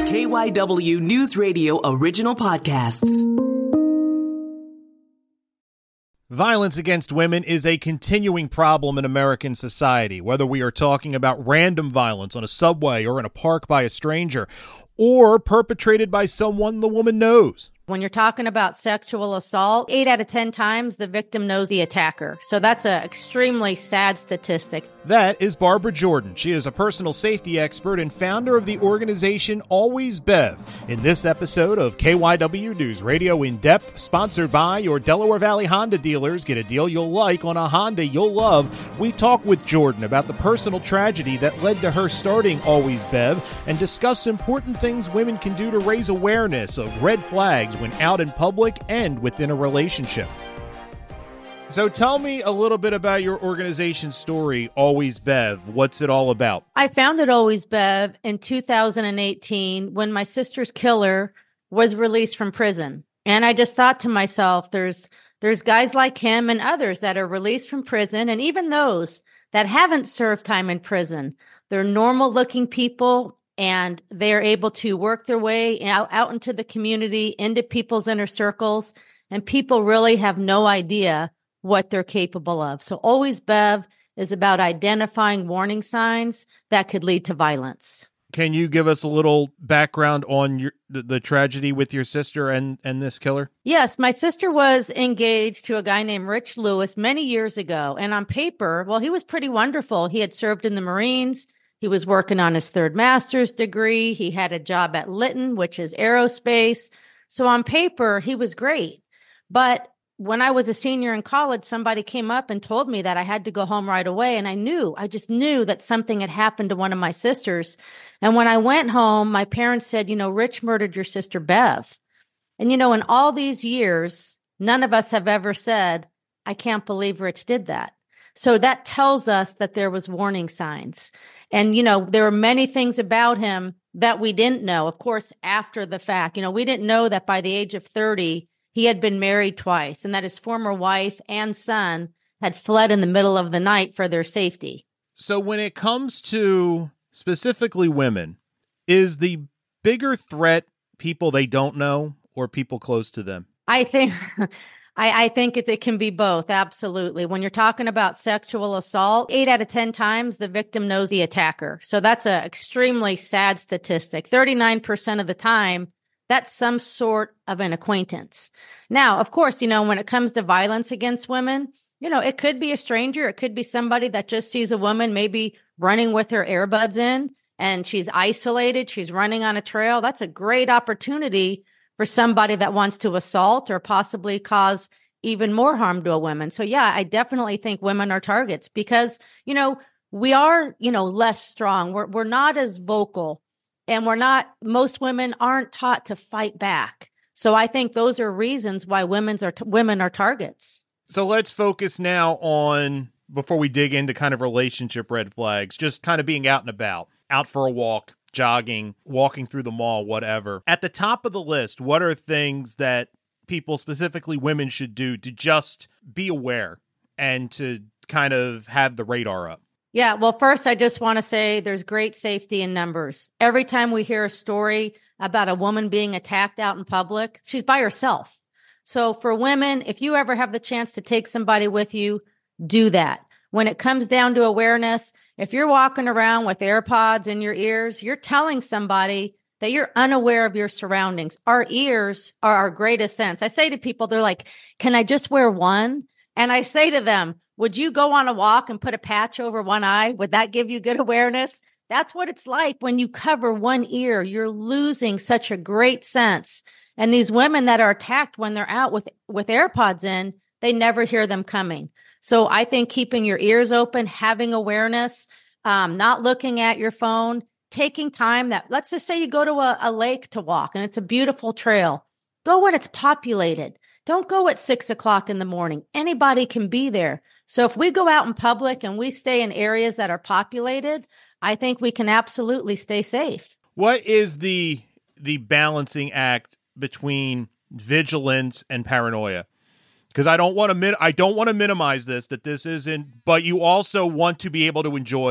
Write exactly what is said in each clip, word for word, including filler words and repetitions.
K Y W News Radio original podcasts. Violence against women is a continuing problem in American society, whether we are talking about random violence on a subway or in a park by a stranger, or perpetrated by someone the woman knows. When you're talking about sexual assault, eight out of ten times the victim knows the attacker. So that's an extremely sad statistic. That is Barbara Jordan. She is a personal safety expert and founder of the organization Always Bev. In this episode of K Y W News Radio In Depth, sponsored by your Delaware Valley Honda dealers, get a deal you'll like on a Honda you'll love. We talk with Jordan about the personal tragedy that led to her starting Always Bev and discuss important things women can do to raise awareness of red flags when out in public and within a relationship. So tell me a little bit about your organization's story, Always Bev. What's it all about? I founded Always Bev in two thousand eighteen when my sister's killer was released from prison. And I just thought to myself, there's there's guys like him and others that are released from prison, and even those that haven't served time in prison. They're normal-looking people, and they're able to work their way out, out into the community, into people's inner circles, and people really have no idea what they're capable of. So Always Bev is about identifying warning signs that could lead to violence. Can you give us a little background on your, the, the tragedy with your sister and, and this killer? Yes, my sister was engaged to a guy named Rich Lewis many years ago. And on paper, well, he was pretty wonderful. He had served in the Marines. He was working on his third master's degree. He had a job at Litton, which is aerospace. So on paper, he was great. But when I was a senior in college, somebody came up and told me that I had to go home right away. And I knew, I just knew that something had happened to one of my sisters. And when I went home, my parents said, you know, Rich murdered your sister, Bev. And, you know, in all these years, none of us have ever said, I can't believe Rich did that. So that tells us that there was warning signs. And, you know, there were many things about him that we didn't know, of course, after the fact. You know, we didn't know that by the age of thirty, he had been married twice and that his former wife and son had fled in the middle of the night for their safety. So when it comes to specifically women, is the bigger threat people they don't know or people close to them? I think... I, I think it, it can be both. Absolutely. When you're talking about sexual assault, eight out of ten times the victim knows the attacker. So that's an extremely sad statistic. thirty-nine percent of the time, that's some sort of an acquaintance. Now, of course, you know, when it comes to violence against women, you know, it could be a stranger. It could be somebody that just sees a woman maybe running with her earbuds in and she's isolated. She's running on a trail. That's a great opportunity for somebody that wants to assault or possibly cause even more harm to a woman. So yeah, I definitely think women are targets because, you know, we are, you know, less strong. We're, we're not as vocal and we're not, most women aren't taught to fight back. So I think those are reasons why women's are, women are targets. So let's focus now on, before we dig into kind of relationship red flags, just kind of being out and about, out for a walk, jogging, walking through the mall, whatever. At the top of the list, what are things that people, specifically women, should do to just be aware and to kind of have the radar up? Yeah, well, first, I just want to say there's great safety in numbers. Every time we hear a story about a woman being attacked out in public, she's by herself. So for women, if you ever have the chance to take somebody with you, do that. When it comes down to awareness, if you're walking around with AirPods in your ears, you're telling somebody that you're unaware of your surroundings. Our ears are our greatest sense. I say to people, they're like, can I just wear one? And I say to them, would you go on a walk and put a patch over one eye? Would that give you good awareness? That's what it's like when you cover one ear. You're losing such a great sense. And these women that are attacked when they're out with, with AirPods in, they never hear them coming. So I think keeping your ears open, having awareness, um, not looking at your phone, taking time that, let's just say you go to a, a lake to walk and it's a beautiful trail. Go when it's populated. Don't go at six o'clock in the morning. Anybody can be there. So if we go out in public and we stay in areas that are populated, I think we can absolutely stay safe. What is the the balancing act between vigilance and paranoia? Because I don't want to min- I don't want to minimize this, that this isn't, but you also want to be able to enjoy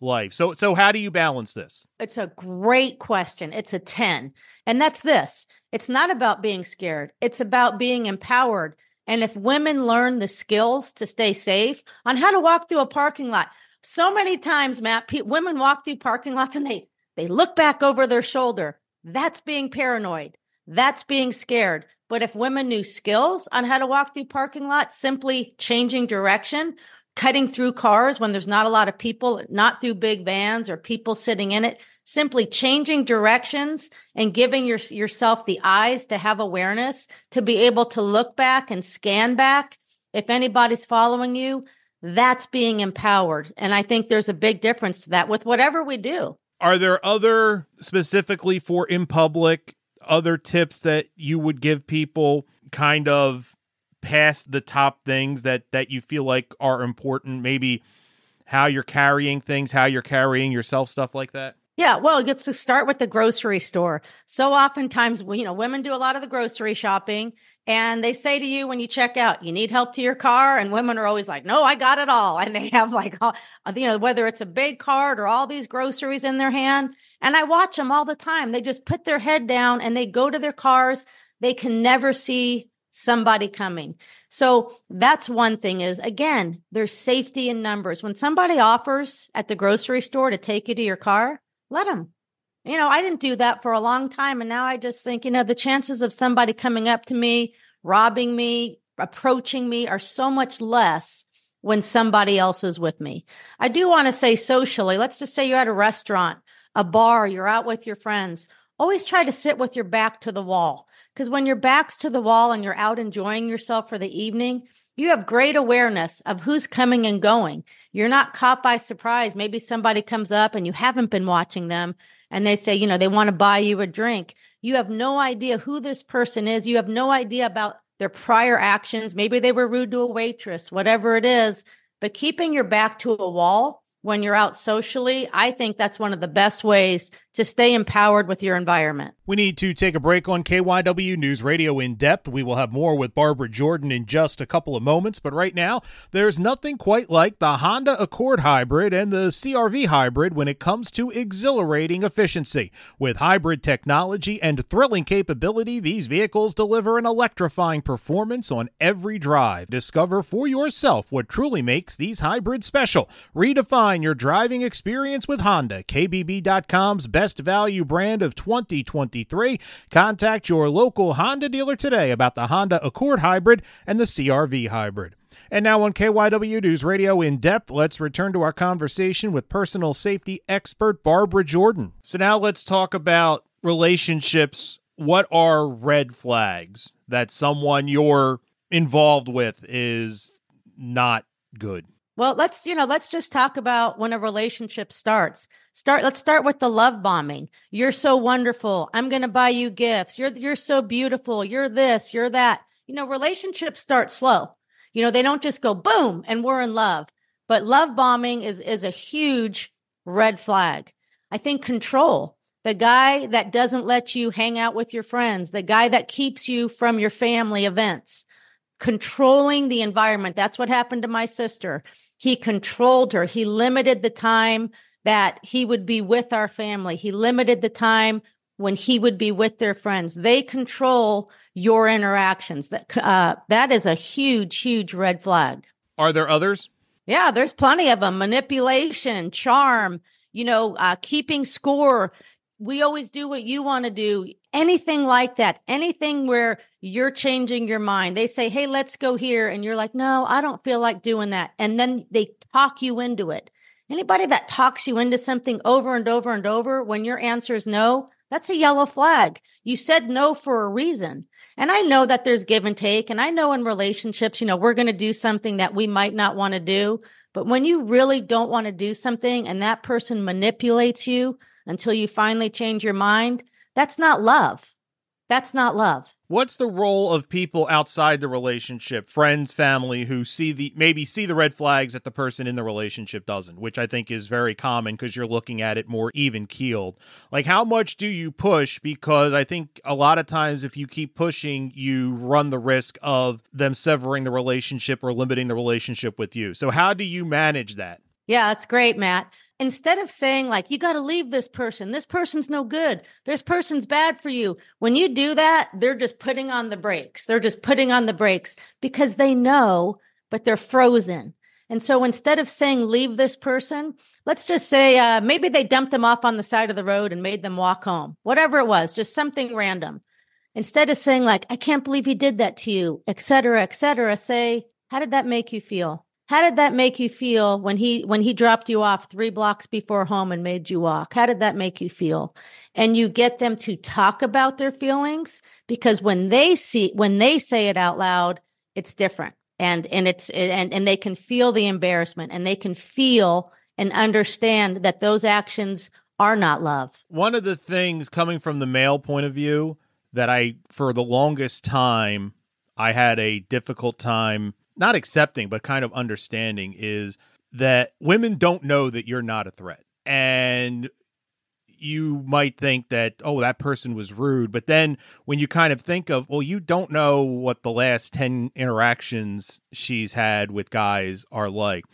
life. So, so how do you balance this? It's a great question. It's a ten. And that's this. It's not about being scared. It's about being empowered. And if women learn the skills to stay safe on how to walk through a parking lot, so many times, Matt, pe- women walk through parking lots and they, they look back over their shoulder. That's being paranoid. That's being scared. But if women knew skills on how to walk through parking lots, simply changing direction, cutting through cars when there's not a lot of people, not through big vans or people sitting in it, simply changing directions and giving your, yourself the eyes to have awareness, to be able to look back and scan back. If anybody's following you, that's being empowered. And I think there's a big difference to that with whatever we do. Are there other, specifically for in public, other tips that you would give people kind of past the top things that, that you feel like are important? Maybe how you're carrying things, how you're carrying yourself, stuff like that? Yeah, well, it gets to start with the grocery store. So oftentimes, you know, women do a lot of the grocery shopping and they say to you when you check out, you need help to your car. And women are always like, no, I got it all. And they have like, all, you know, whether it's a big cart or all these groceries in their hand. And I watch them all the time. They just put their head down and they go to their cars. They can never see somebody coming. So that's one thing is, again, there's safety in numbers. When somebody offers at the grocery store to take you to your car, let them. You know, I didn't do that for a long time. And now I just think, you know, the chances of somebody coming up to me, robbing me, approaching me are so much less when somebody else is with me. I do want to say socially, let's just say you're at a restaurant, a bar, you're out with your friends. Always try to sit with your back to the wall. Because when your back's to the wall and you're out enjoying yourself for the evening, you have great awareness of who's coming and going. You're not caught by surprise. Maybe somebody comes up and you haven't been watching them and they say, you know, they want to buy you a drink. You have no idea who this person is. You have no idea about their prior actions. Maybe they were rude to a waitress, whatever it is. But keeping your back to a wall when you're out socially, I think that's one of the best ways to stay empowered with your environment. We need to take a break on K Y W News Radio In Depth. We will have more with Barbara Jordan in just a couple of moments, but right now, there's nothing quite like the Honda Accord Hybrid and the C R V Hybrid when it comes to exhilarating efficiency. With hybrid technology and thrilling capability, these vehicles deliver an electrifying performance on every drive. Discover for yourself what truly makes these hybrids special. Redefine your driving experience with Honda. K B B dot com's best value brand of twenty twenty-three. Contact your local Honda dealer today about the Honda Accord Hybrid and the C R V Hybrid. And now on K Y W News Radio In Depth, let's return to our conversation with personal safety expert Barbara Jordan. So now let's talk about relationships. What are red flags that someone you're involved with is not good? Well, let's, you know, let's just talk about when a relationship starts. Start, let's start with the love bombing. You're so wonderful. I'm going to buy you gifts. You're, you're so beautiful. You're this, you're that. You know, relationships start slow. You know, they don't just go boom and we're in love. But love bombing is, is a huge red flag. I think control, the guy that doesn't let you hang out with your friends, the guy that keeps you from your family events, controlling the environment. That's what happened to my sister. He controlled her. He limited the time that he would be with our family. He limited the time when he would be with their friends. They control your interactions. That uh, that is a huge, huge red flag. Are there others? Yeah, there's plenty of them. Manipulation, charm, you know, uh, keeping score. We always do what you want to do. Anything like that, anything where you're changing your mind. They say, hey, let's go here. And you're like, no, I don't feel like doing that. And then they talk you into it. Anybody that talks you into something over and over and over, when your answer is no, that's a yellow flag. You said no for a reason. And I know that there's give and take. And I know in relationships, you know, we're going to do something that we might not want to do. But when you really don't want to do something and that person manipulates you until you finally change your mind, that's not love. That's not love. What's the role of people outside the relationship, friends, family, who see the maybe see the red flags that the person in the relationship doesn't, which I think is very common because you're looking at it more even keeled. Like, how much do you push? Because I think a lot of times if you keep pushing, you run the risk of them severing the relationship or limiting the relationship with you. So how do you manage that? Yeah, that's great, Matt. instead of saying like, you got to leave this person, this person's no good, this person's bad for you. When you do that, they're just putting on the brakes. They're just putting on the brakes because they know, but they're frozen. And so instead of saying, leave this person, let's just say uh, maybe they dumped them off on the side of the road and made them walk home, whatever it was, just something random. Instead of saying like, I can't believe he did that to you, et cetera, et cetera, say, how did that make you feel? How did that make you feel when he when he dropped you off three blocks before home and made you walk? How did that make you feel? And you get them to talk about their feelings, because when they see when they say it out loud, it's different. And and it's and, and they can feel the embarrassment, and they can feel and understand that those actions are not love. One of the things coming from the male point of view that I, for the longest time, I had a difficult time not accepting, but kind of understanding, is that women don't know that you're not a threat. And you might think that, oh, that person was rude. But then when you kind of think of, well, you don't know what the last ten interactions she's had with guys are like.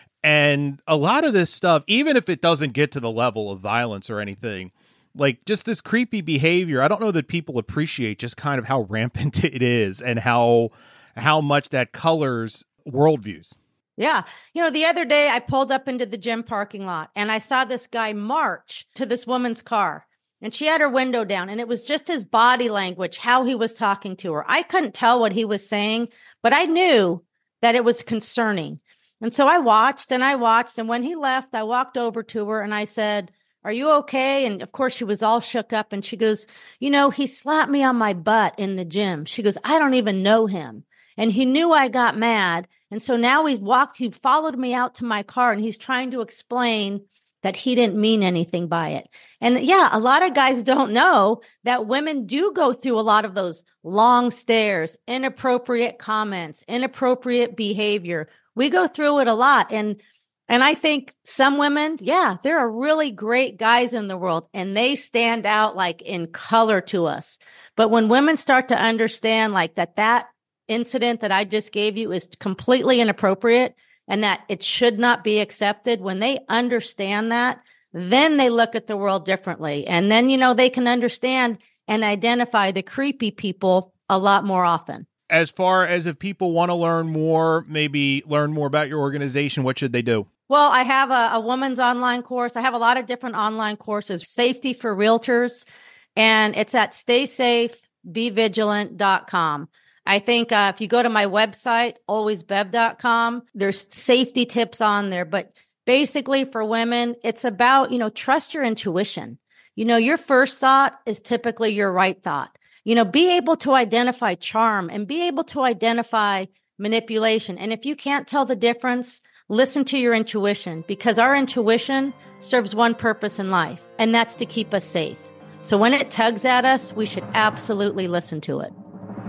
And a lot of this stuff, even if it doesn't get to the level of violence or anything, like just this creepy behavior, I don't know that people appreciate just kind of how rampant it is and how how much that colors worldviews. Yeah. You know, the other day I pulled up into the gym parking lot and I saw this guy march to this woman's car, and she had her window down, and it was just his body language, how he was talking to her. I couldn't tell what he was saying, but I knew that it was concerning. And so I watched and I watched. And when he left, I walked over to her and I said, are you okay? And of course, she was all shook up, and she goes, you know, he slapped me on my butt in the gym. She goes, I don't even know him. And he knew I got mad. And so now he walked, he followed me out to my car, and he's trying to explain that he didn't mean anything by it. And yeah, a lot of guys don't know that women do go through a lot of those long stares, inappropriate comments, inappropriate behavior. We go through it a lot. And And I think some women, yeah, there are really great guys in the world, and they stand out like in color to us. But when women start to understand like that, that incident that I just gave you is completely inappropriate and that it should not be accepted, when they understand that, then they look at the world differently. And then, you know, they can understand and identify the creepy people a lot more often. As far as if people want to learn more, maybe learn more about your organization, what should they do? Well, I have a, a woman's online course. I have a lot of different online courses, Safety for Realtors, and it's at stay safe be vigilant dot com. I think uh, if you go to my website, always bev dot com, there's safety tips on there. But basically for women, it's about, you know, trust your intuition. You know, your first thought is typically your right thought. You know, be able to identify charm and be able to identify manipulation. And if you can't tell the difference, listen to your intuition, because our intuition serves one purpose in life, and that's to keep us safe. So when it tugs at us, we should absolutely listen to it.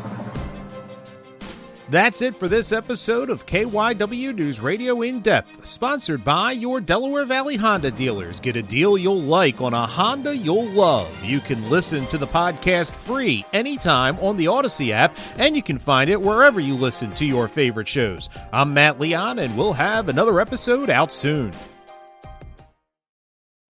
That's it for this episode of K Y W News Radio In Depth, sponsored by your Delaware Valley Honda dealers. Get a deal you'll like on a Honda you'll love. You can listen to the podcast free anytime on the Odyssey app, and you can find it wherever you listen to your favorite shows. I'm Matt Leon, and we'll have another episode out soon.